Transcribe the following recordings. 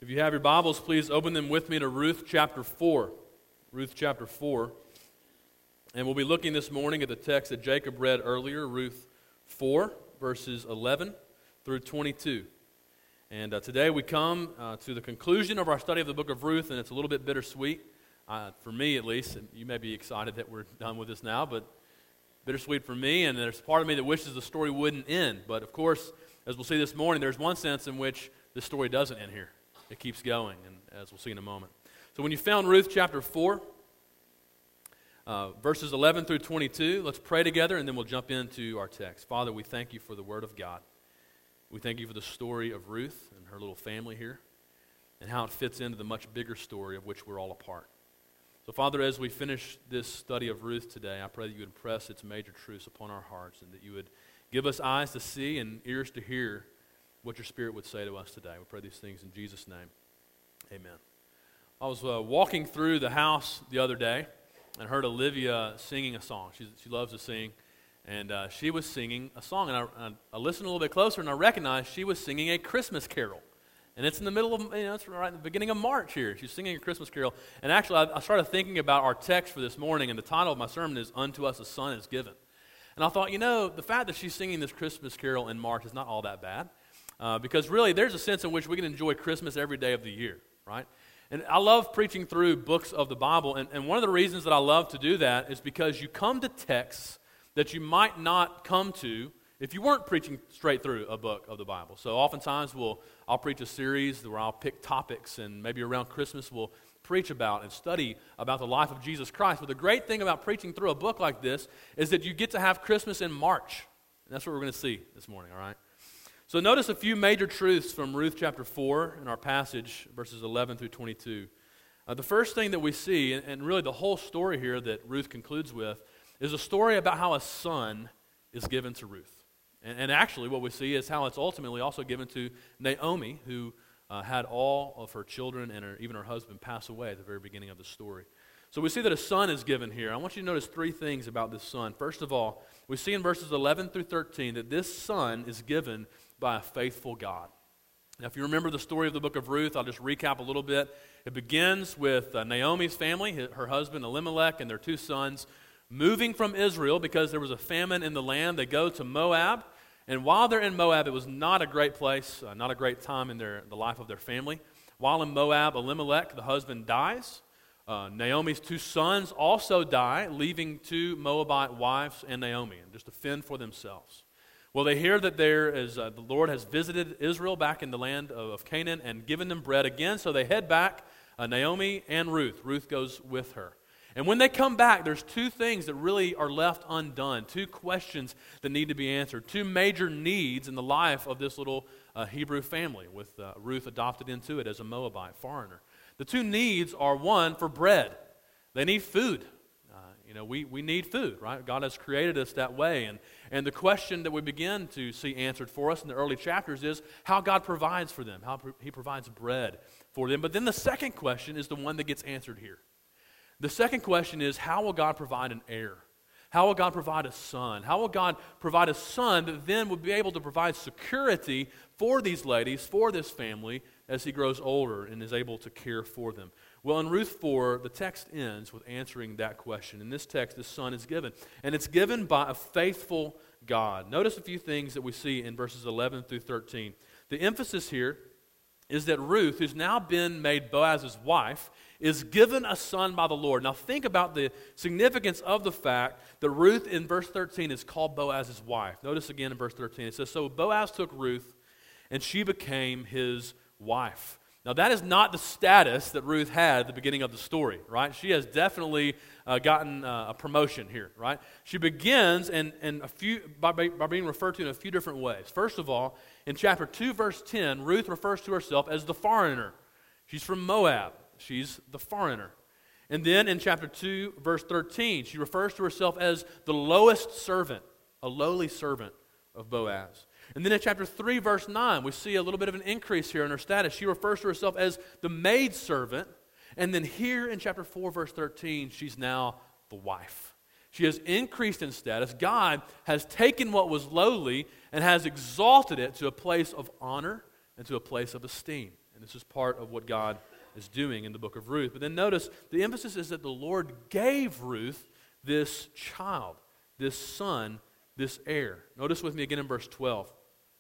If you have your Bibles, please open them with me to Ruth chapter 4. Ruth chapter 4. And we'll be looking this morning at the text that Jacob read earlier, Ruth 4, verses 11 through 22. And today we come to the conclusion of our study of the book of Ruth, and it's a little bit bittersweet, for me at least. And you may be excited that we're done with this now, but bittersweet for me, and there's part of me that wishes the story wouldn't end. But of course, as we'll see this morning, there's one sense in which this story doesn't end here. It keeps going, and as we'll see in a moment. So when you found Ruth chapter 4, verses 11 through 22, let's pray together, and then we'll jump into our text. Father, we thank you for the Word of God. We thank you for the story of Ruth and her little family here, and how it fits into the much bigger story of which we're all a part. So Father, as we finish this study of Ruth today, I pray that you would impress its major truths upon our hearts, and that you would give us eyes to see and ears to hear what your Spirit would say to us today. We pray these things in Jesus' name. Amen. I was walking through the house the other day and heard Olivia singing a song. She loves to sing, and she was singing a song. And I listened a little bit closer, and I recognized she was singing a Christmas carol. And it's in the middle of, it's right in the beginning of March here. She's singing a Christmas carol. And actually, I started thinking about our text for this morning, and the title of my sermon is "Unto Us a Son is Given." And I thought, the fact that she's singing this Christmas carol in March is not all that bad. Because really, there's a sense in which we can enjoy Christmas every day of the year, right? And I love preaching through books of the Bible, and one of the reasons that I love to do that is because you come to texts that you might not come to if you weren't preaching straight through a book of the Bible. So oftentimes I'll preach a series where I'll pick topics, and maybe around Christmas we'll preach about and study about the life of Jesus Christ. But the great thing about preaching through a book like this is that you get to have Christmas in March. And that's what we're going to see this morning, all right? So notice a few major truths from Ruth chapter 4 in our passage, verses 11 through 22. The first thing that we see, and really the whole story here that Ruth concludes with, is a story about how a son is given to Ruth. And actually what we see is how it's ultimately also given to Naomi, who had all of her children and even her husband pass away at the very beginning of the story. So we see that a son is given here. I want you to notice three things about this son. First of all, we see in verses 11 through 13 that this son is given by a faithful God. Now, if you remember the story of the book of Ruth, I'll just recap a little bit. It begins with Naomi's family, her husband Elimelech and their two sons, moving from Israel because there was a famine in the land. They go to Moab, and while they're in Moab, it was not a great place, not a great time in the life of their family. While in Moab, Elimelech, the husband, dies. Naomi's two sons also die, leaving two Moabite wives and Naomi, and just to fend for themselves. Well, they hear that the Lord has visited Israel back in the land of Canaan and given them bread again, so they head back, Naomi and Ruth. Ruth goes with her. And when they come back, there's two things that really are left undone, two questions that need to be answered, two major needs in the life of this little Hebrew family, with Ruth adopted into it as a Moabite foreigner. The two needs are, one, for bread. They need food. We need food, right? God has created us that way. And the question that we begin to see answered for us in the early chapters is how God provides for them, how He provides bread for them. But then the second question is the one that gets answered here. The second question is, how will God provide an heir? How will God provide a son? How will God provide a son that then will be able to provide security for these ladies, for this family, as he grows older and is able to care for them? Well, in Ruth 4, the text ends with answering that question. In this text, the son is given, and it's given by a faithful God. Notice a few things that we see in verses 11 through 13. The emphasis here is that Ruth, who's now been made Boaz's wife, is given a son by the Lord. Now think about the significance of the fact that Ruth in verse 13 is called Boaz's wife. Notice again in verse 13, it says, "So Boaz took Ruth, and she became his wife." Now that is not the status that Ruth had at the beginning of the story, right? She has definitely gotten a promotion here, right? She begins by being referred to in a few different ways. First of all, in chapter 2, verse 10, Ruth refers to herself as the foreigner. She's from Moab. She's the foreigner. And then in chapter 2, verse 13, she refers to herself as the lowest servant, a lowly servant of Boaz. And then in chapter 3, verse 9, we see a little bit of an increase here in her status. She refers to herself as the maidservant. And then here in chapter 4, verse 13, she's now the wife. She has increased in status. God has taken what was lowly and has exalted it to a place of honor and to a place of esteem. This is part of what God is doing in the book of Ruth. But then notice, the emphasis is that the Lord gave Ruth this child, this son, this heir. Notice with me again in verse 12.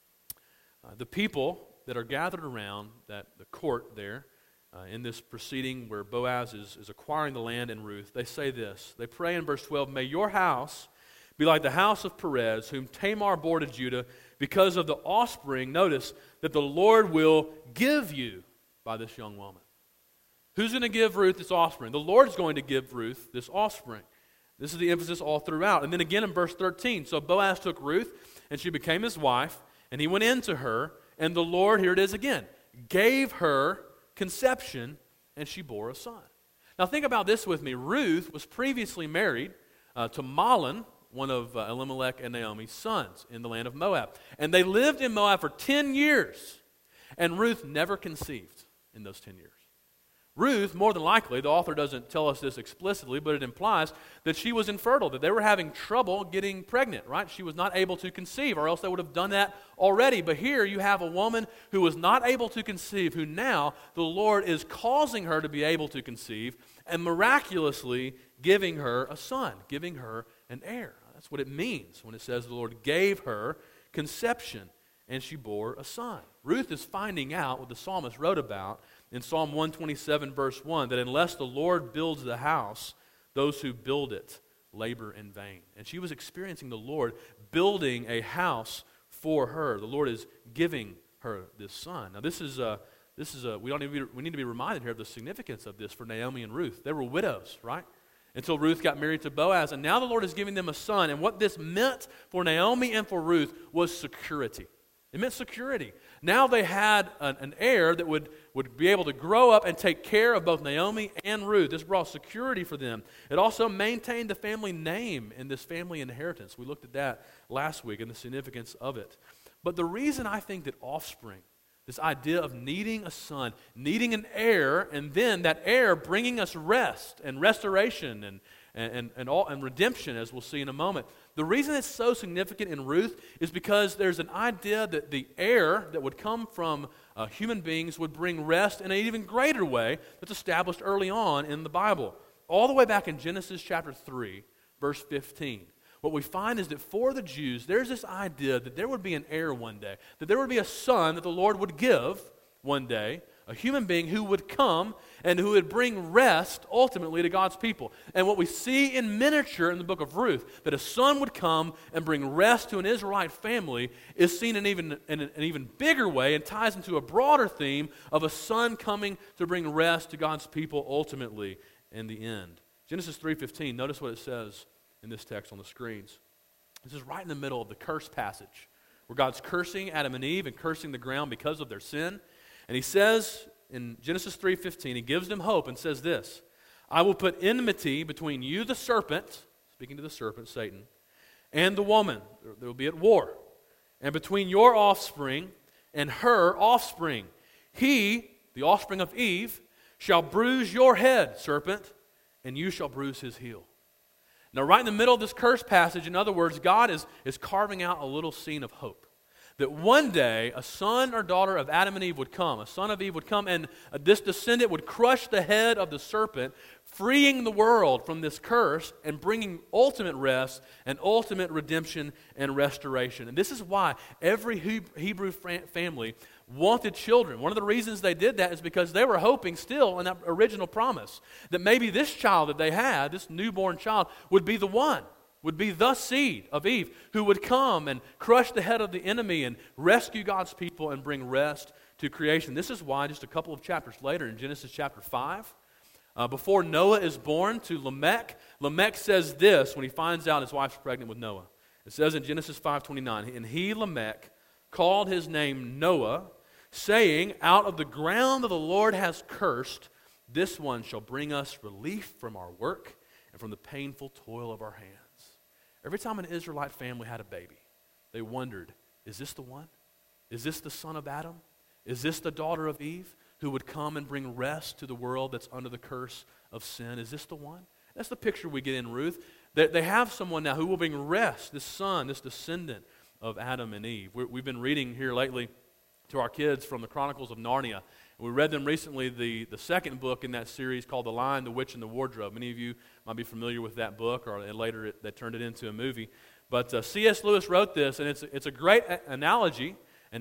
The people that are gathered around the court there, in this proceeding where Boaz is acquiring the land in Ruth, they say this. They pray in verse 12, "May your house be like the house of Perez, whom Tamar bore to Judah, because of the offspring," notice, "that the Lord will give you by this young woman." Who's going to give Ruth this offspring? The Lord's going to give Ruth this offspring. This is the emphasis all throughout. And then again in verse 13, "So Boaz took Ruth, and she became his wife, and he went in to her, and the Lord," here it is again, "gave her conception, and she bore a son." Now think about this with me. Ruth was previously married to Mahlon, one of Elimelech and Naomi's sons in the land of Moab. And they lived in Moab for 10 years. And Ruth never conceived in those 10 years. Ruth, more than likely, the author doesn't tell us this explicitly, but it implies that she was infertile, that they were having trouble getting pregnant, right? She was not able to conceive, or else they would have done that already. But here you have a woman who was not able to conceive, who now the Lord is causing her to be able to conceive, and miraculously giving her a son, giving her an heir. That's what it means when it says the Lord gave her conception, and she bore a son. Ruth is finding out what the psalmist wrote about in Psalm 127, verse 1, that unless the Lord builds the house, those who build it labor in vain. And she was experiencing the Lord building a house for her. The Lord is giving her this son. Now this is we need to be reminded here of the significance of this for Naomi and Ruth. They were widows, right? Until Ruth got married to Boaz, and now the Lord is giving them a son. And what this meant for Naomi and for Ruth was security. It meant security. Now they had an heir that would be able to grow up and take care of both Naomi and Ruth. This brought security for them. It also maintained the family name in this family inheritance. We looked at that last week and the significance of it. But the reason I think that offspring, this idea of needing a son, needing an heir, and then that heir bringing us rest and restoration and redemption, as we'll see in a moment. The reason it's so significant in Ruth is because there's an idea that the heir that would come from human beings would bring rest in an even greater way that's established early on in the Bible. All the way back in Genesis chapter 3, verse 15. What we find is that for the Jews, there's this idea that there would be an heir one day, that there would be a son that the Lord would give one day, a human being who would come and who would bring rest ultimately to God's people. And what we see in miniature in the book of Ruth, that a son would come and bring rest to an Israelite family, is seen in an even bigger way and ties into a broader theme of a son coming to bring rest to God's people ultimately in the end. Genesis 3:15, notice what it says in this text on the screens. This is right in the middle of the curse passage, where God's cursing Adam and Eve and cursing the ground because of their sin. And he says in Genesis 3:15, he gives them hope and says this, "I will put enmity between you, the serpent," speaking to the serpent, Satan, "and the woman." They will be at war. "And between your offspring and her offspring. He," the offspring of Eve, "shall bruise your head, serpent, and you shall bruise his heel." Now, right in the middle of this curse passage, in other words, God is carving out a little scene of hope. That one day, a son or daughter of Adam and Eve would come, a son of Eve would come, and this descendant would crush the head of the serpent, freeing the world from this curse and bringing ultimate rest and ultimate redemption and restoration. And this is why every Hebrew family wanted children. One of the reasons they did that is because they were hoping still in that original promise that maybe this child that they had, this newborn child, would be the one, would be the seed of Eve who would come and crush the head of the enemy and rescue God's people and bring rest to creation. This is why just a couple of chapters later in Genesis chapter 5, before Noah is born to Lamech, Lamech says this when he finds out his wife's pregnant with Noah. It says in Genesis 5:29, "And he, Lamech, called his name Noah, saying, out of the ground that the Lord has cursed, this one shall bring us relief from our work and from the painful toil of our hands." Every time an Israelite family had a baby, they wondered, is this the one? Is this the son of Adam? Is this the daughter of Eve who would come and bring rest to the world that's under the curse of sin? Is this the one? That's the picture we get in Ruth. They have someone now who will bring rest, this son, this descendant of Adam and Eve. We've been reading here lately to our kids from the Chronicles of Narnia. We read them recently, the second book in that series called The Lion, the Witch, and the Wardrobe. Many of you might be familiar with that book, or later they turned it into a movie. But C.S. Lewis wrote this, and it's a great analogy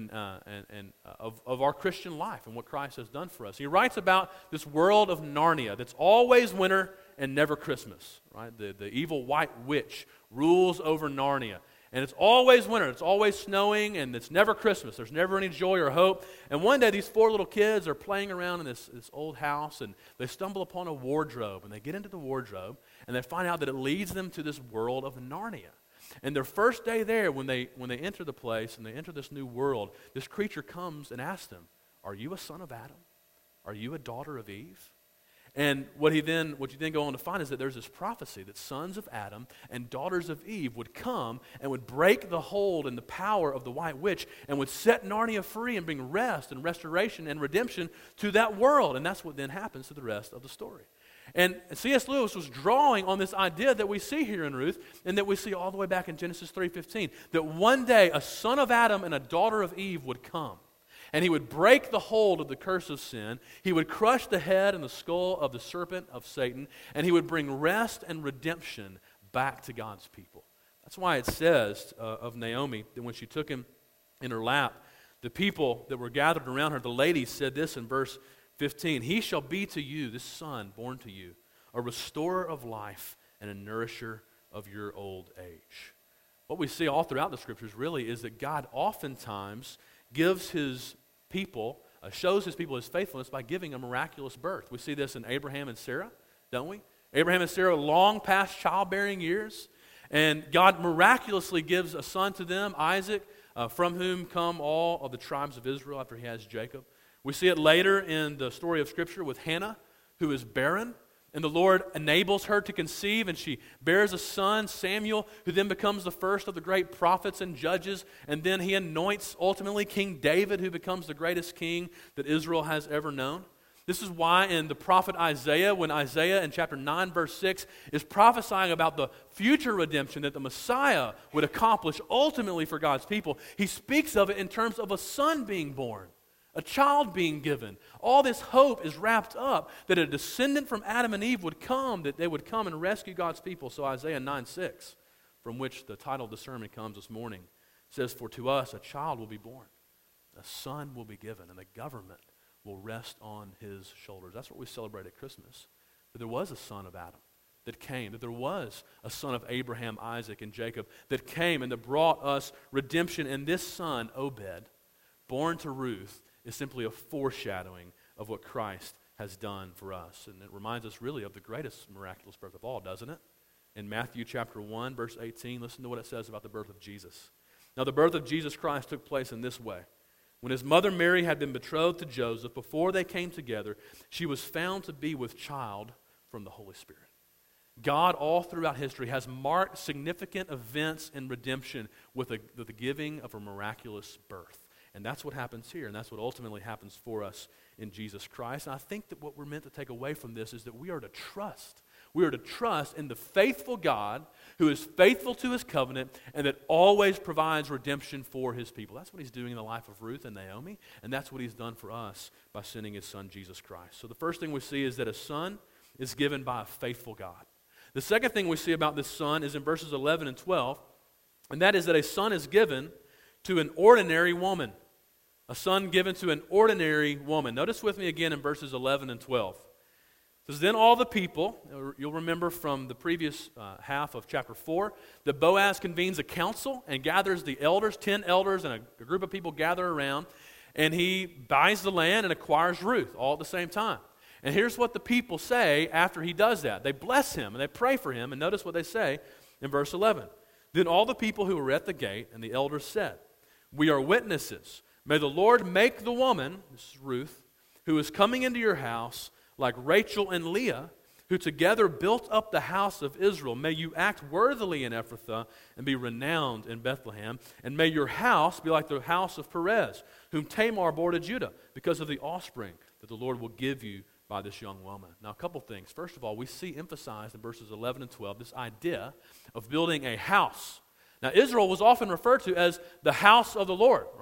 of our Christian life and what Christ has done for us. He writes about this world of Narnia that's always winter and never Christmas. Right? The evil white witch rules over Narnia. And it's always winter, it's always snowing, and it's never Christmas. There's never any joy or hope. And one day these four little kids are playing around in this old house, and they stumble upon a wardrobe. And they get into the wardrobe, and they find out that it leads them to this world of Narnia. And their first day there, when they enter the place, and they enter this new world, this creature comes and asks them, "Are you a son of Adam? Are you a daughter of Eve?" And what you then go on to find is that there's this prophecy that sons of Adam and daughters of Eve would come and would break the hold and the power of the white witch and would set Narnia free and bring rest and restoration and redemption to that world. And that's what then happens to the rest of the story. And C.S. Lewis was drawing on this idea that we see here in Ruth and that we see all the way back in Genesis 3:15, that one day a son of Adam and a daughter of Eve would come. And he would break the hold of the curse of sin. He would crush the head and the skull of the serpent of Satan. And he would bring rest and redemption back to God's people. That's why it says of Naomi that when she took him in her lap, the people that were gathered around her, the ladies, said this in verse 15, "He shall be to you, this son born to you, a restorer of life and a nourisher of your old age." What we see all throughout the Scriptures really is that God oftentimes gives his people, shows his people his faithfulness by giving a miraculous birth. We see this in Abraham and Sarah, don't we? Abraham and Sarah long past childbearing years, and God miraculously gives a son to them, Isaac, from whom come all of the tribes of Israel after he has Jacob. We see it later in the story of Scripture with Hannah, who is barren, and the Lord enables her to conceive, and she bears a son, Samuel, who then becomes the first of the great prophets and judges, and then he anoints ultimately King David, who becomes the greatest king that Israel has ever known. This is why in the prophet Isaiah, when Isaiah in chapter 9, verse 6, is prophesying about the future redemption that the Messiah would accomplish ultimately for God's people, he speaks of it in terms of a son being born, a child being given. All this hope is wrapped up that a descendant from Adam and Eve would come, that they would come and rescue God's people. So Isaiah 9:6, from which the title of the sermon comes this morning, says, "For to us a child will be born, a son will be given, and the government will rest on his shoulders." That's what we celebrate at Christmas, that there was a son of Adam that came, that there was a son of Abraham, Isaac, and Jacob that came and that brought us redemption. And this son, Obed, born to Ruth, is simply a foreshadowing of what Christ has done for us. And it reminds us really of the greatest miraculous birth of all, doesn't it? In Matthew chapter 1, verse 18, listen to what it says about the birth of Jesus. "Now the birth of Jesus Christ took place in this way. When his mother Mary had been betrothed to Joseph, before they came together, she was found to be with child from the Holy Spirit." God, all throughout history, has marked significant events in redemption with the giving of a miraculous birth. And that's what happens here, and that's what ultimately happens for us in Jesus Christ. And I think that what we're meant to take away from this is that we are to trust. We are to trust in the faithful God who is faithful to his covenant and that always provides redemption for his people. That's what he's doing in the life of Ruth and Naomi, and that's what he's done for us by sending his son, Jesus Christ. So the first thing we see is that a son is given by a faithful God. The second thing we see about this son is in verses 11 and 12, and that is that a son is given to an ordinary woman. A son given to an ordinary woman. Notice with me again in verses 11 and 12. It says, "Then all the people," you'll remember from the previous half of chapter 4, that Boaz convenes a council and gathers the elders, 10 elders and a group of people gather around, and he buys the land and acquires Ruth all at the same time. And here's what the people say after he does that. They bless him and they pray for him, and notice what they say in verse 11. "Then all the people who were at the gate and the elders said, 'We are witnesses. May the Lord make the woman,'" this is Ruth, "'who is coming into your house like Rachel and Leah, who together built up the house of Israel. May you act worthily in Ephrathah and be renowned in Bethlehem. And may your house be like the house of Perez, whom Tamar bore to Judah, because of the offspring that the Lord will give you by this young woman.'" Now, a couple things. First of all, we see emphasized in verses 11 and 12 this idea of building a house. Now, Israel was often referred to as the house of the Lord, right?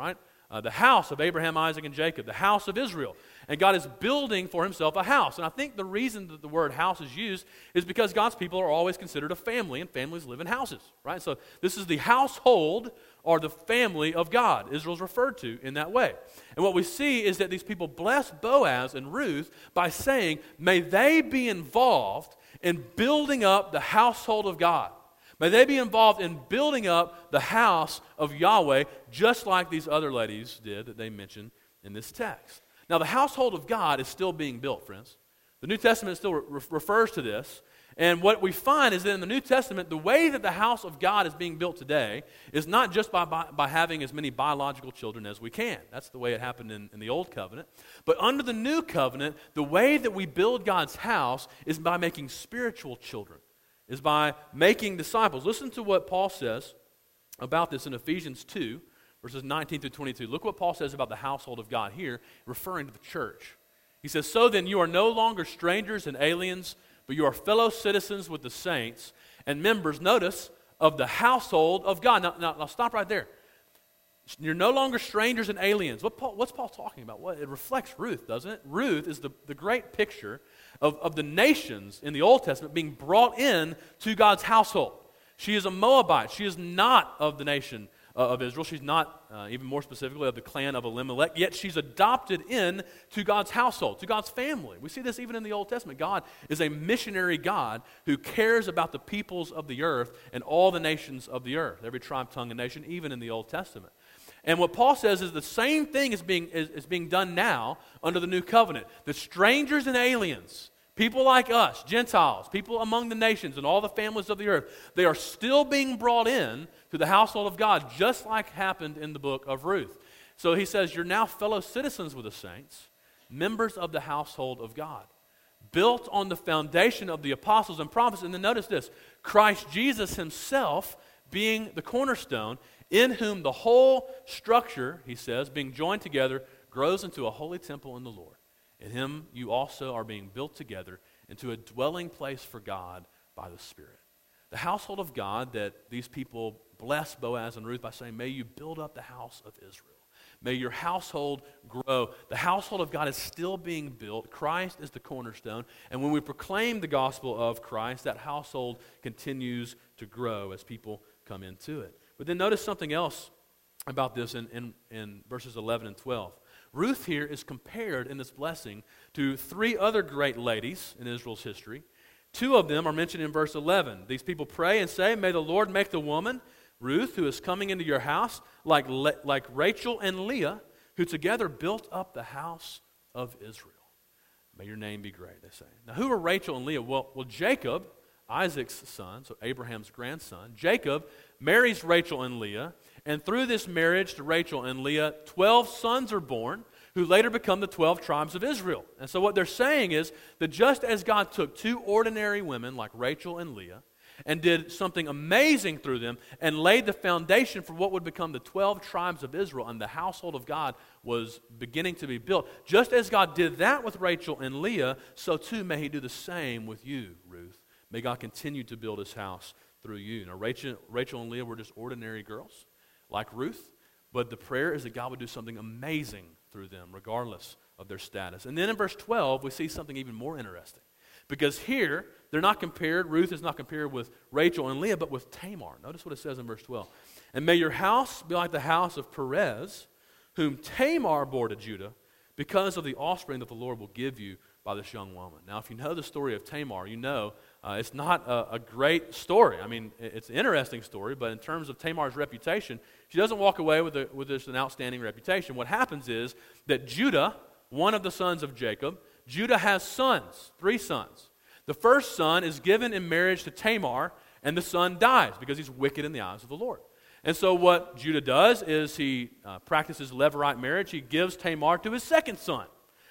the house of Abraham, Isaac, and Jacob, the house of Israel. And God is building for himself a house. And I think the reason that the word house is used is because God's people are always considered a family, and families live in houses, right? So this is the household or the family of God. Israel's referred to in that way. And what we see is that these people bless Boaz and Ruth by saying, may they be involved in building up the household of God. May they be involved in building up the house of Yahweh, just like these other ladies did that they mentioned in this text. Now, the household of God is still being built, friends. The New Testament still refers to this. And what we find is that in the New Testament, the way that the house of God is being built today is not just by having as many biological children as we can. That's the way it happened in the Old Covenant. But under the New Covenant, the way that we build God's house is by making spiritual children, is by making disciples. Listen to what Paul says about this in Ephesians 2, verses 19 through 22. Look what Paul says about the household of God here, referring to the church. He says, so then you are no longer strangers and aliens, but you are fellow citizens with the saints and members, notice, of the household of God. Now stop right there. You're no longer strangers and aliens. What's Paul talking about? Well, it reflects Ruth, doesn't it? Ruth is the great picture of the nations in the Old Testament being brought in to God's household. She is a Moabite. She is not of the nation of Israel. She's not, even more specifically, of the clan of Elimelech, yet she's adopted in to God's household, to God's family. We see this even in the Old Testament. God is a missionary God who cares about the peoples of the earth and all the nations of the earth, every tribe, tongue, and nation, even in the Old Testament. And what Paul says is the same thing is being done now under the new covenant. The strangers and aliens, people like us, Gentiles, people among the nations and all the families of the earth, they are still being brought in to the household of God, just like happened in the book of Ruth. So he says, you're now fellow citizens with the saints, members of the household of God, built on the foundation of the apostles and prophets. And then notice this, Christ Jesus himself being the cornerstone, in whom the whole structure, he says, being joined together, grows into a holy temple in the Lord. In him you also are being built together into a dwelling place for God by the Spirit. The household of God that these people bless Boaz and Ruth by saying, may you build up the house of Israel. May your household grow. The household of God is still being built. Christ is the cornerstone. And when we proclaim the gospel of Christ, that household continues to grow as people come into it. But then notice something else about this in verses 11 and 12. Ruth here is compared in this blessing to three other great ladies in Israel's history. Two of them are mentioned in verse 11. These people pray and say, may the Lord make the woman, Ruth, who is coming into your house, like Rachel and Leah, who together built up the house of Israel. May your name be great, they say. Now, who are Rachel and Leah? Well, Jacob, Isaac's son, so Abraham's grandson, Jacob marries Rachel and Leah, and through this marriage to Rachel and Leah, 12 sons are born, who later become the 12 tribes of Israel. And so what they're saying is that just as God took two ordinary women like Rachel and Leah and did something amazing through them and laid the foundation for what would become the 12 tribes of Israel, and the household of God was beginning to be built, just as God did that with Rachel and Leah, so too may he do the same with you, Ruth. May God continue to build his house through you. Now, Rachel and Leah were just ordinary girls like Ruth, but the prayer is that God would do something amazing through them, regardless of their status. And then in verse 12, we see something even more interesting. Because here, they're not compared, Ruth is not compared with Rachel and Leah, but with Tamar. Notice what it says in verse 12. And may your house be like the house of Perez, whom Tamar bore to Judah, because of the offspring that the Lord will give you by this young woman. Now, if you know the story of Tamar, you know it's not a great story. I mean, it's an interesting story, but in terms of Tamar's reputation, she doesn't walk away with just an outstanding reputation. What happens is that Judah, one of the sons of Jacob, Judah has sons, 3 sons. The first son is given in marriage to Tamar, and the son dies because he's wicked in the eyes of the Lord. And so what Judah does is he practices Levirate marriage. He gives Tamar to his second son,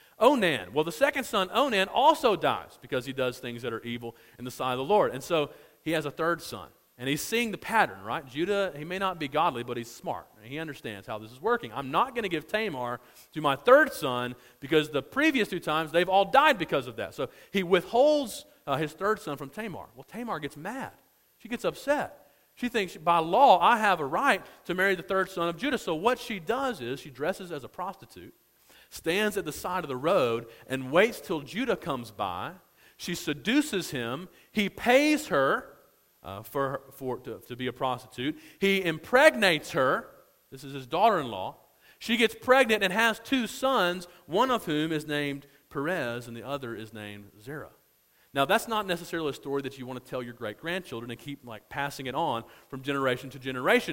Onan. Well, the second son, Onan, also dies because he does things that are evil in the sight of the Lord. And so he has a third son. And he's seeing the pattern, right? Judah, he may not be godly, but he's smart. And he understands how this is working. I'm not going to give Tamar to my third son because the previous 2 times they've all died because of that. So he withholds his third son from Tamar. Well, Tamar gets mad. She gets upset. She thinks, by law, I have a right to marry the third son of Judah. So what she does is she dresses as a prostitute, stands at the side of the road, and waits till Judah comes by. She seduces him. He pays her to be a prostitute. He impregnates her. This is his daughter-in-law. She gets pregnant and has 2 sons, one of whom is named Perez and the other is named Zerah. Now, that's not necessarily a story that you want to tell your great-grandchildren and keep passing it on from generation to generation.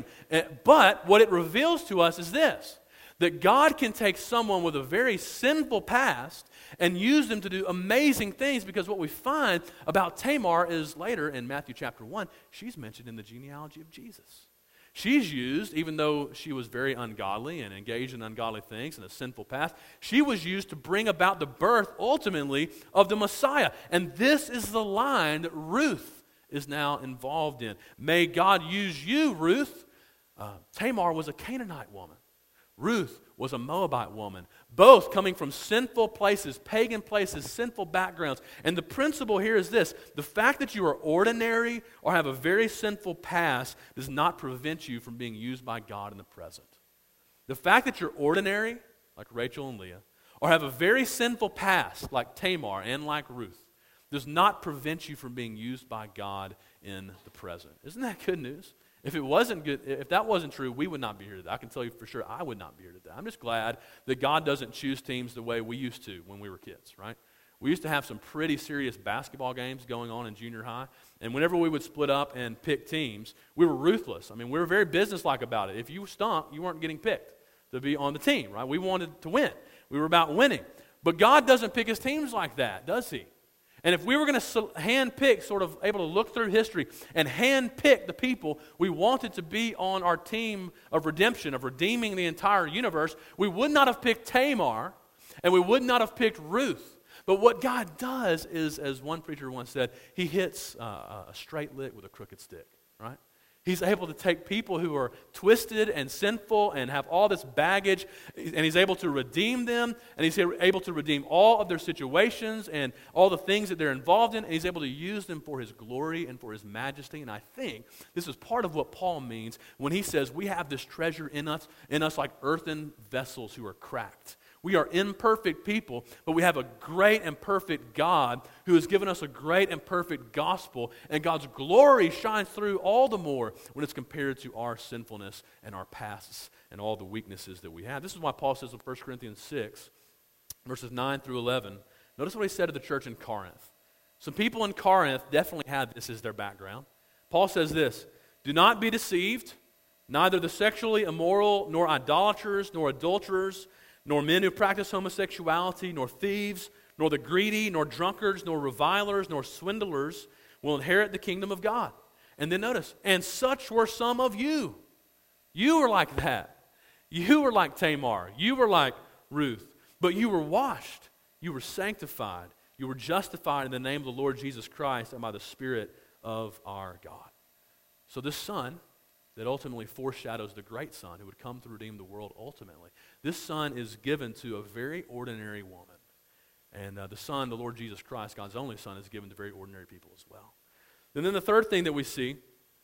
But what it reveals to us is this, that God can take someone with a very sinful past and use them to do amazing things, because what we find about Tamar is later in Matthew chapter 1, she's mentioned in the genealogy of Jesus. She's used, even though she was very ungodly and engaged in ungodly things and a sinful past, she was used to bring about the birth, ultimately, of the Messiah. And this is the line that Ruth is now involved in. May God use you, Ruth. Tamar was a Canaanite woman. Ruth was a Moabite woman, both coming from sinful places, pagan places, sinful backgrounds. And the principle here is this: the fact that you are ordinary or have a very sinful past does not prevent you from being used by God in the present. The fact that you're ordinary, like Rachel and Leah, or have a very sinful past, like Tamar and like Ruth, does not prevent you from being used by God in the present. Isn't that good news? If it wasn't good, if that wasn't true, we would not be here today. I can tell you for sure I would not be here today. I'm just glad that God doesn't choose teams the way we used to when we were kids, right? We used to have some pretty serious basketball games going on in junior high, and whenever we would split up and pick teams, we were ruthless. I mean, we were very businesslike about it. If you stunk, you weren't getting picked to be on the team, right? We wanted to win. We were about winning. But God doesn't pick his teams like that, does he? And if we were going to hand-pick, sort of able to look through history and hand-pick the people we wanted to be on our team of redemption, of redeeming the entire universe, we would not have picked Tamar, and we would not have picked Ruth. But what God does is, as one preacher once said, he hits a straight lick with a crooked stick, right? He's able to take people who are twisted and sinful and have all this baggage, and he's able to redeem them, and he's able to redeem all of their situations and all the things that they're involved in, and he's able to use them for his glory and for his majesty. And I think this is part of what Paul means when he says we have this treasure in us like earthen vessels who are cracked. We are imperfect people, but we have a great and perfect God who has given us a great and perfect gospel, and God's glory shines through all the more when it's compared to our sinfulness and our pasts and all the weaknesses that we have. This is why Paul says in 1 Corinthians 6, verses 9 through 11, notice what he said to the church in Corinth. Some people in Corinth definitely had this as their background. Paul says this: "Do not be deceived, neither the sexually immoral, nor idolaters, nor adulterers, nor men who practice homosexuality, nor thieves, nor the greedy, nor drunkards, nor revilers, nor swindlers will inherit the kingdom of God." And then notice, "And such were some of you." You were like that. You were like Tamar. You were like Ruth. But you were washed. You were sanctified. You were justified in the name of the Lord Jesus Christ and by the Spirit of our God. So this son that ultimately foreshadows the great son who would come to redeem the world ultimately, this son is given to a very ordinary woman. And the son, the Lord Jesus Christ, God's only son, is given to very ordinary people as well. And then the third thing that we see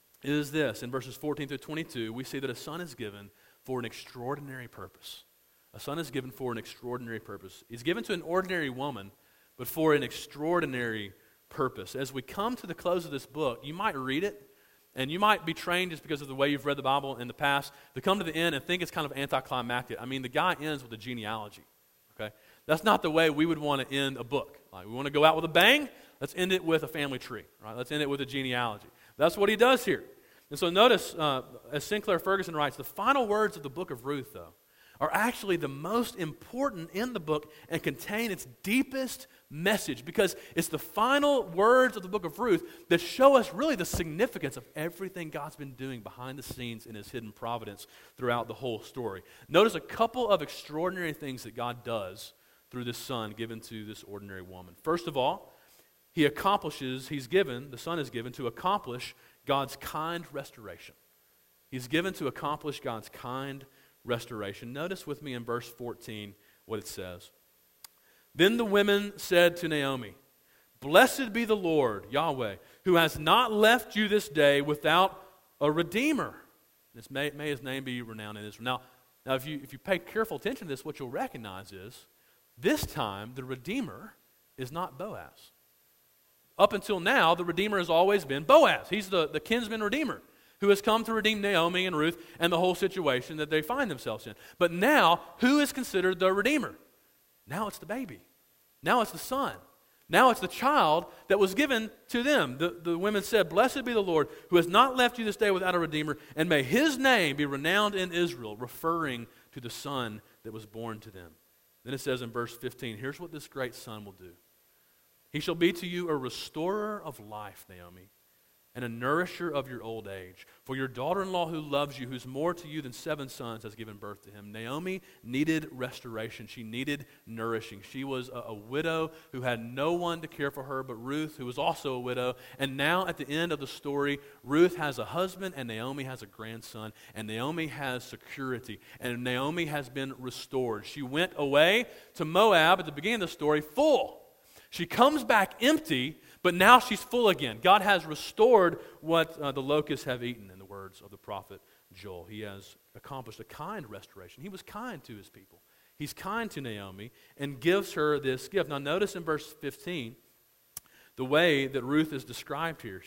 is this. In verses 14 through 22, we see that a son is given for an extraordinary purpose. A son is given for an extraordinary purpose. He's given to an ordinary woman, but for an extraordinary purpose. As we come to the close of this book, you might read it, and you might be trained just because of the way you've read the Bible in the past to come to the end and think it's kind of anticlimactic. I mean, the guy ends with a genealogy, okay? That's not the way we would want to end a book. Like, we want to go out with a bang, let's end it with a family tree, right? Let's end it with a genealogy. That's what he does here. And so notice, as Sinclair Ferguson writes, the final words of the book of Ruth, though, are actually the most important in the book and contain its deepest message, because it's the final words of the book of Ruth that show us really the significance of everything God's been doing behind the scenes in his hidden providence throughout the whole story. Notice a couple of extraordinary things that God does through this son given to this ordinary woman. First of all, the son is given to accomplish God's kind restoration. He's given to accomplish God's kind restoration. Notice with me in verse 14 what it says. "Then the women said to Naomi, 'Blessed be the Lord, Yahweh, who has not left you this day without a redeemer. May his name be renowned in Israel. Now if you pay careful attention to this, what you'll recognize is, this time the redeemer is not Boaz. Up until now, the redeemer has always been Boaz. He's the kinsman redeemer who has come to redeem Naomi and Ruth and the whole situation that they find themselves in. But now, who is considered the redeemer? Now it's the baby. Now it's the son. Now it's the child that was given to them. The women said, "Blessed be the Lord, who has not left you this day without a redeemer, and may his name be renowned in Israel," referring to the son that was born to them. Then it says in verse 15, here's what this great son will do. "He shall be to you a restorer of life, Naomi, and a nourisher of your old age. For your daughter-in-law who loves you, who's more to you than 7 sons, has given birth to him." Naomi needed restoration. She needed nourishing. She was a widow who had no one to care for her but Ruth, who was also a widow. And now at the end of the story, Ruth has a husband and Naomi has a grandson. And Naomi has security. And Naomi has been restored. She went away to Moab at the beginning of the story full. She comes back empty, but now she's full again. God has restored what the locusts have eaten, in the words of the prophet Joel. He has accomplished a kind restoration. He was kind to his people. He's kind to Naomi and gives her this gift. Now notice in verse 15, the way that Ruth is described here.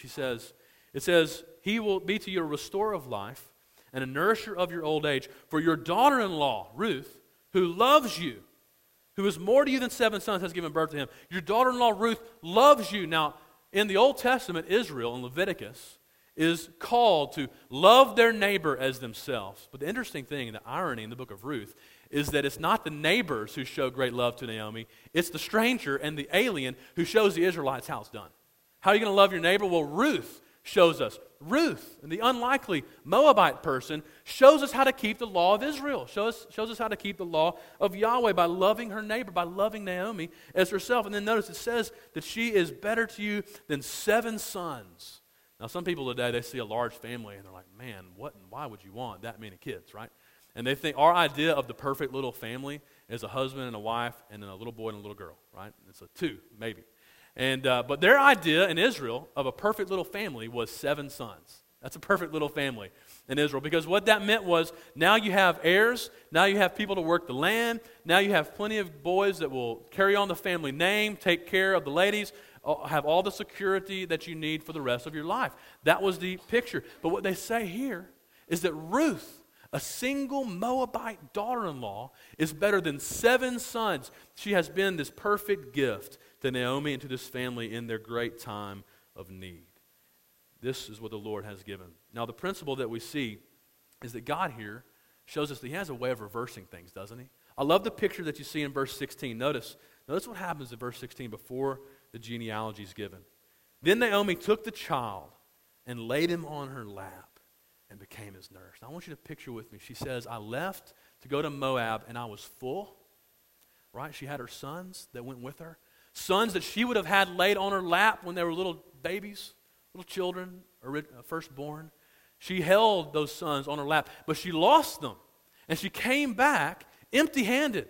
It says, "He will be to you a restorer of life and a nourisher of your old age. For your daughter-in-law, Ruth, who loves you, who is more to you than 7 sons, has given birth to him." Your daughter-in-law Ruth loves you. Now, in the Old Testament, Israel in Leviticus is called to love their neighbor as themselves. But the interesting thing, the irony in the book of Ruth, is that it's not the neighbors who show great love to Naomi. It's the stranger and the alien who shows the Israelites how it's done. How are you going to love your neighbor? Well, Ruth shows us. Ruth, the unlikely Moabite person, shows us how to keep the law of Israel, shows us how to keep the law of Yahweh by loving her neighbor, by loving Naomi as herself. And then notice it says that she is better to you than 7 sons. Now some people today, they see a large family and they're like, man, what and why would you want that many kids, right? And they think our idea of the perfect little family is a husband and a wife and then a little boy and a little girl, right? It's a 2, maybe. But their idea in Israel of a perfect little family was 7 sons. That's a perfect little family in Israel, because what that meant was now you have heirs, now you have people to work the land, now you have plenty of boys that will carry on the family name, take care of the ladies, have all the security that you need for the rest of your life. That was the picture. But what they say here is that Ruth, a single Moabite daughter-in-law, is better than 7 sons. She has been this perfect gift to Naomi and to this family in their great time of need. This is what the Lord has given. Now, the principle that we see is that God here shows us that He has a way of reversing things, doesn't He? I love the picture that you see in verse 16. Notice what happens in verse 16 before the genealogy is given. "Then Naomi took the child and laid him on her lap and became his nurse." Now, I want you to picture with me. She says, "I left to go to Moab and I was full." Right? She had her sons that went with her. Sons that she would have had laid on her lap when they were little babies, little children, firstborn. She held those sons on her lap, but she lost them. And she came back empty-handed.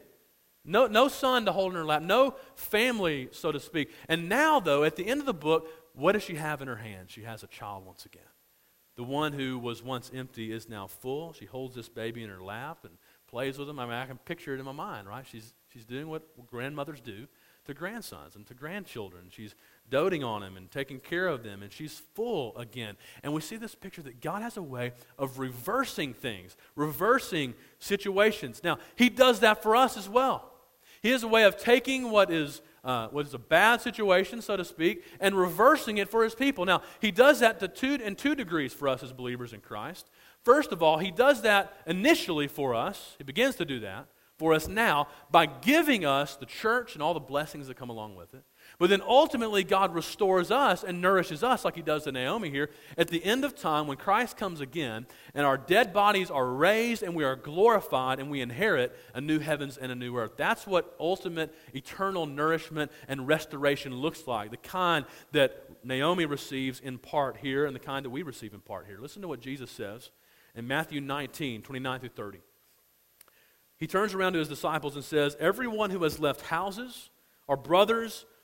No son to hold in her lap, no family, so to speak. And now, though, at the end of the book, what does she have in her hand? She has a child once again. The one who was once empty is now full. She holds this baby in her lap and plays with him. I mean, I can picture it in my mind, right? She's doing what grandmothers do to grandsons and to grandchildren. She's doting on them and taking care of them, and she's full again. And we see this picture that God has a way of reversing things, reversing situations. Now, He does that for us as well. He has a way of taking what is a bad situation, so to speak, and reversing it for His people. Now, He does that in 2 degrees for us as believers in Christ. First of all, He does that initially for us. He begins to do that for us now by giving us the church and all the blessings that come along with it. But then ultimately God restores us and nourishes us like He does to Naomi here at the end of time when Christ comes again and our dead bodies are raised and we are glorified and we inherit a new heavens and a new earth. That's what ultimate eternal nourishment and restoration looks like, the kind that Naomi receives in part here and the kind that we receive in part here. Listen to what Jesus says in Matthew 19, 29 through 30. He turns around to His disciples and says, "Everyone who has left houses or brothers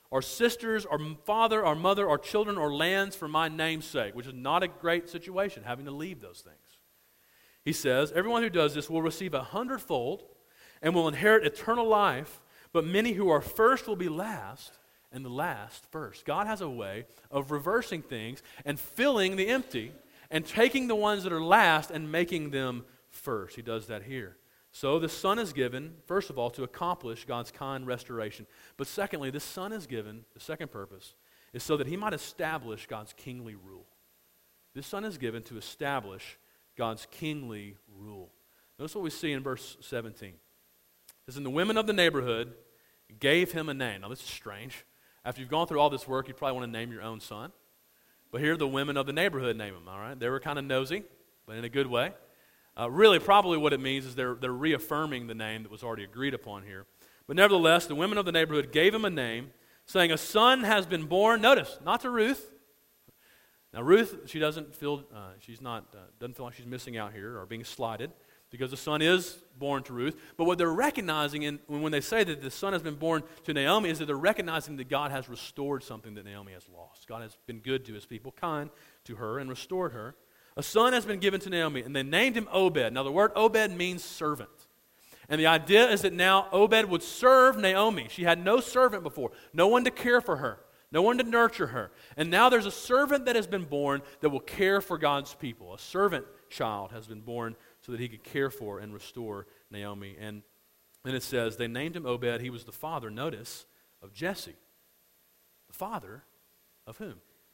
or sisters, or father, or mother, or children, or lands for my name's sake, which is not a great situation, having to leave those things. He says, everyone who does this will receive 100-fold and will inherit eternal life, but many who are first will be last, and the last first. God has a way of reversing things and filling the empty and taking the ones that are last and making them first. He does that here. So the Son is given, first of all, to accomplish God's kind restoration. But secondly, the Son is given, the second purpose, is so that he might establish God's kingly rule. This Son is given to establish God's kingly rule. Notice what we see in verse 17. It says, and the women of the neighborhood gave him a name. Now this is strange. After you've gone through all this work, you probably want to name your own son. But here the women of the neighborhood name him, all right? They were kind of nosy, but in a good way. Really, probably what it means is they're reaffirming the name that was already agreed upon here. But nevertheless, the women of the neighborhood gave him a name, saying, a son has been born. Notice, not to Ruth. Now Ruth, she doesn't feel like she's missing out here or being slighted, because the son is born to Ruth. But what they're recognizing when they say that the son has been born to Naomi is that they're recognizing that God has restored something that Naomi has lost. God has been good to his people, kind to her, and restored her. A son has been given to Naomi, and they named him Obed. Now the word Obed means servant. And the idea is that now Obed would serve Naomi. She had no servant before, no one to care for her, no one to nurture her. And now there's a servant that has been born that will care for God's people. A servant child has been born so that he could care for and restore Naomi. And then it says, they named him Obed. He was the father, notice, of Jesse. The father of whom?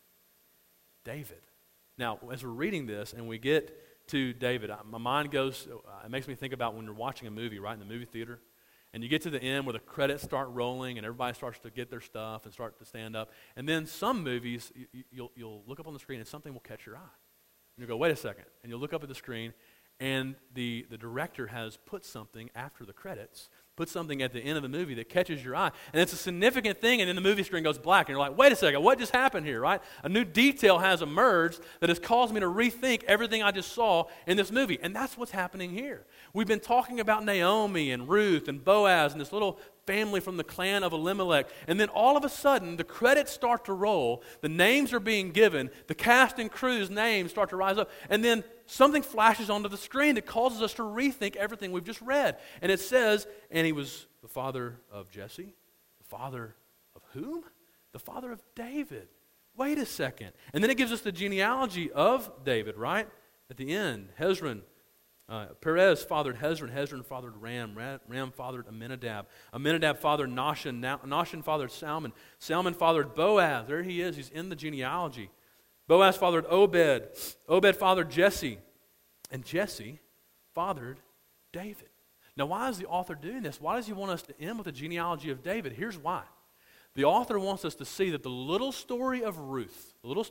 David. Now, as we're reading this and we get to David, my mind goes, it makes me think about when you're watching a movie, right, in the movie theater, and you get to the end where the credits start rolling and everybody starts to get their stuff and start to stand up. And then some movies, you'll look up on the screen and something will catch your eye. And you'll go, wait a second. And you'll look up at the screen and the director has put something after the credits, put something at the end of the movie that catches your eye. And it's a significant thing, and then the movie screen goes black, and you're like, wait a second, what just happened here, right? A new detail has emerged that has caused me to rethink everything I just saw in this movie. And that's what's happening here. We've been talking about Naomi and Ruth and Boaz and this little family from the clan of Elimelech. And then all of a sudden, the credits start to roll, the names are being given, the cast and crew's names start to rise up, and then something flashes onto the screen that causes us to rethink everything we've just read. And it says, and he was the father of Jesse. The father of whom? The father of David. Wait a second. And then it gives us the genealogy of David, right? At the end, Hezron. Perez fathered Hezron. Hezron fathered Ram. Ram fathered Amminadab. Amminadab fathered Nahshon. Nahshon fathered Salmon. Salmon fathered Boaz. There he is. He's in the genealogy. Boaz fathered Obed. Obed fathered Jesse. And Jesse fathered David. Now, why is the author doing this? Why does he want us to end with the genealogy of David? Here's why. The author wants us to see that the little story of Ruth,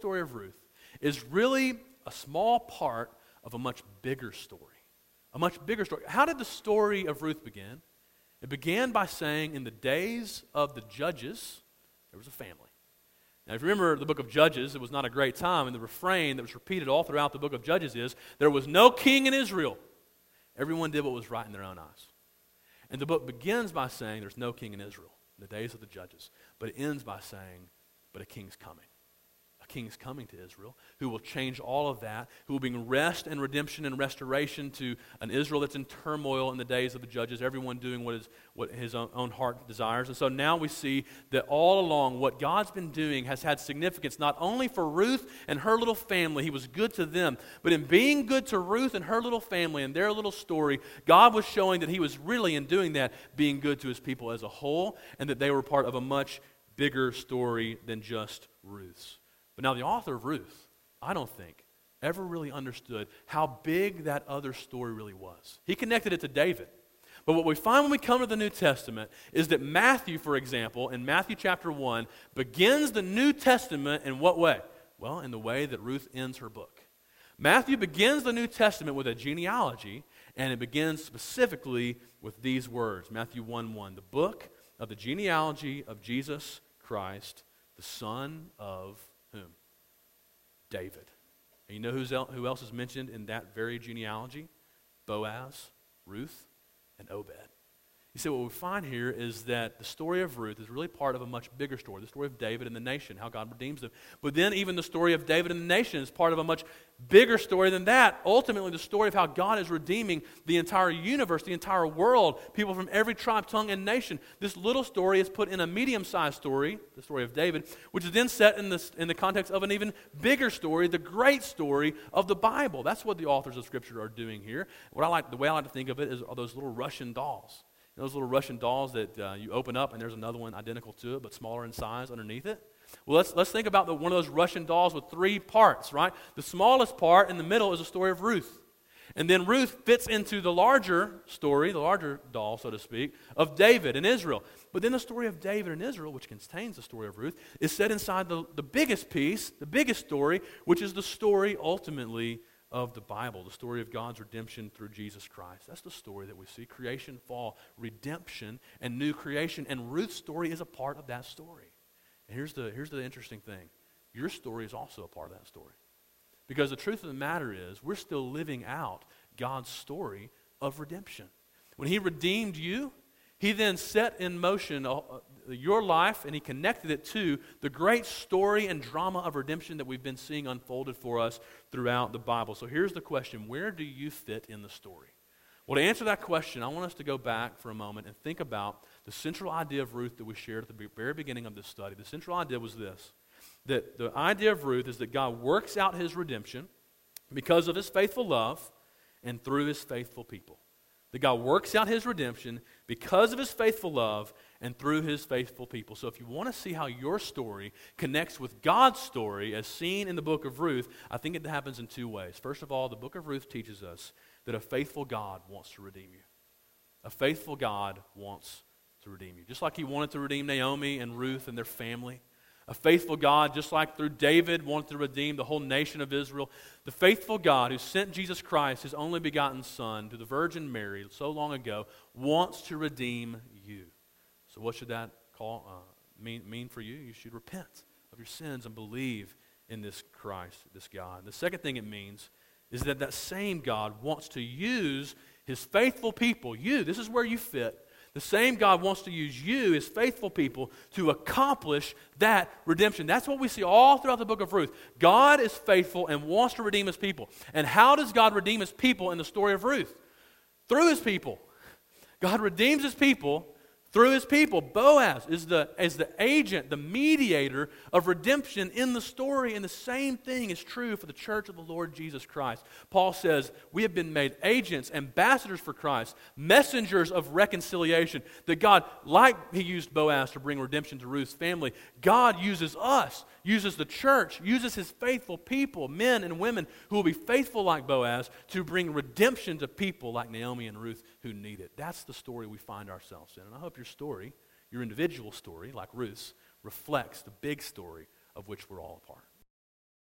is really a small part of a much bigger story. A much bigger story. How did the story of Ruth begin? It began by saying, in the days of the judges, there was a family. Now, if you remember the book of Judges, it was not a great time, and the refrain that was repeated all throughout the book of Judges is, there was no king in Israel. Everyone did what was right in their own eyes. And the book begins by saying, there's no king in Israel in the days of the judges. But it ends by saying, but a king's coming. A king's coming to Israel who will change all of that, who will bring rest and redemption and restoration to an Israel that's in turmoil in the days of the judges, everyone doing what his own heart desires. And so now we see that all along what God's been doing has had significance not only for Ruth and her little family, he was good to them, but in being good to Ruth and her little family and their little story, God was showing that he was really, in doing that, being good to his people as a whole, and that they were part of a much bigger story than just Ruth's. But now the author of Ruth, I don't think, ever really understood how big that other story really was. He connected it to David. But what we find when we come to the New Testament is that Matthew, for example, in Matthew chapter 1, begins the New Testament in what way? Well, in the way that Ruth ends her book. Matthew begins the New Testament with a genealogy, and it begins specifically with these words. Matthew 1:1, the book of the genealogy of Jesus Christ, the son of whom? David. And you know who else is mentioned in that very genealogy? Boaz, Ruth, and Obed. You see, what we find here is that the story of Ruth is really part of a much bigger story, the story of David and the nation, how God redeems them. But then even the story of David and the nation is part of a much bigger story than that. Ultimately, the story of how God is redeeming the entire universe, the entire world, people from every tribe, tongue, and nation. This little story is put in a medium-sized story, the story of David, which is then set in the context of an even bigger story, the great story of the Bible. That's what the authors of Scripture are doing here. The way I like to think of it are those little Russian dolls. Those little Russian dolls that you open up and there's another one identical to it but smaller in size underneath it. Well, let's think about one of those Russian dolls with three parts, right? The smallest part in the middle is the story of Ruth. And then Ruth fits into the larger story, the larger doll, so to speak, of David and Israel. But then the story of David and Israel, which contains the story of Ruth, is set inside the biggest piece, the biggest story, which is the story ultimately of the Bible, the story of God's redemption through Jesus Christ. That's the story that we see. Creation, fall, redemption, and new creation. And Ruth's story is a part of that story. And here's the interesting thing. Your story is also a part of that story. Because the truth of the matter is, we're still living out God's story of redemption. When He redeemed you, He then set in motion your life, and He connected it to the great story and drama of redemption that we've been seeing unfolded for us throughout the Bible. So here's the question: where do you fit in the story? Well, to answer that question, I want us to go back for a moment and think about the central idea of Ruth that we shared at the very beginning of this study. The central idea was this: that the idea of Ruth is that God works out His redemption because of His faithful love and through His faithful people. That God works out His redemption because of His faithful love and through His faithful people. So if you want to see how your story connects with God's story as seen in the book of Ruth, I think it happens in two ways. First of all, the book of Ruth teaches us that a faithful God wants to redeem you. A faithful God wants to redeem you. Just like He wanted to redeem Naomi and Ruth and their family. A faithful God, just like through David, wanted to redeem the whole nation of Israel. The faithful God who sent Jesus Christ, His only begotten Son, to the Virgin Mary so long ago, wants to redeem you. So what should that mean for you? You should repent of your sins and believe in this Christ, this God. The second thing it means is that same God wants to use His faithful people, you, this is where you fit. The same God wants to use you, His faithful people, to accomplish that redemption. That's what we see all throughout the book of Ruth. God is faithful and wants to redeem His people. And how does God redeem His people in the story of Ruth? Through His people. God redeems His people through His people. Boaz is the agent, the mediator of redemption in the story, and the same thing is true for the church of the Lord Jesus Christ. Paul says, we have been made agents, ambassadors for Christ, messengers of reconciliation, that God, like He used Boaz to bring redemption to Ruth's family, God uses us, uses the church, uses His faithful people, men and women who will be faithful like Boaz, to bring redemption to people like Naomi and Ruth who need it. That's the story we find ourselves in. And I hope your story, your individual story, like Ruth's, reflects the big story of which we're all a part.